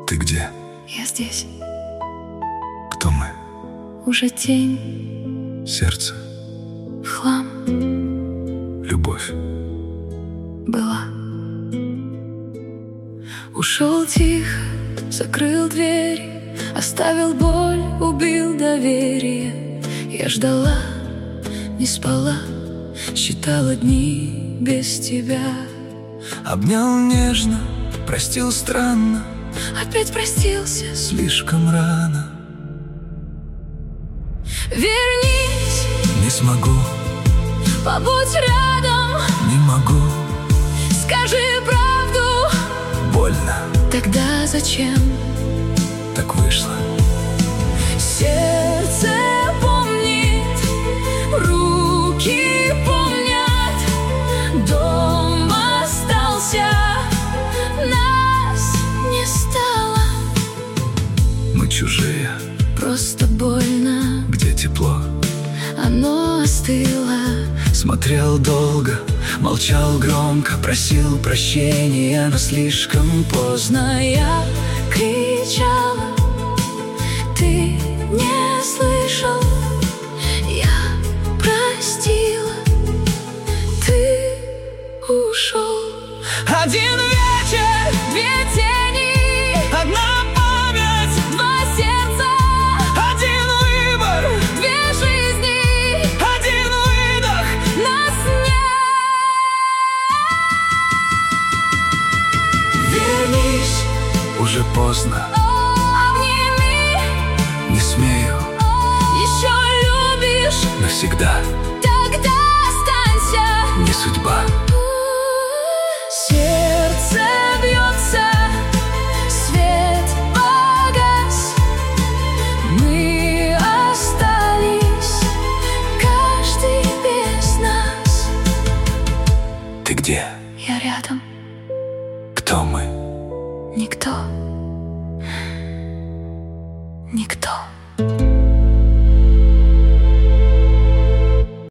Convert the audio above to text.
Ты где? Я здесь. Кто мы? Уже тень, Сердце, хлам любовь. была. Ушел тихо, закрыл двери, оставил боль, убил доверие. Я ждала, не спала, считала дни без тебя. Обнял нежно, простил странно, Опять простился. слишком рано. Вернись, Не смогу, побудь рядом, не могу, скажи правду. больно, Тогда зачем? так вышло. Сердце помнит, руки помнят, дом остался, нас не стало. Мы чужие, Просто больно, где тепло. оно остыло. Смотрел долго, молчал громко, просил прощения, но слишком поздно. Я кричала, ты не слышал. Я простила, ты ушел. Один вечер, Две тени, одна память, два сердца, один выбор, две жизни, один выдох. нас нет. Вернись, уже поздно, Обними, не смею еще любишь, навсегда, тогда останься. не судьба. Сердце бьется, свет погас, мы остались, каждый без нас. Ты где? Я рядом, Кто мы? никто, никто.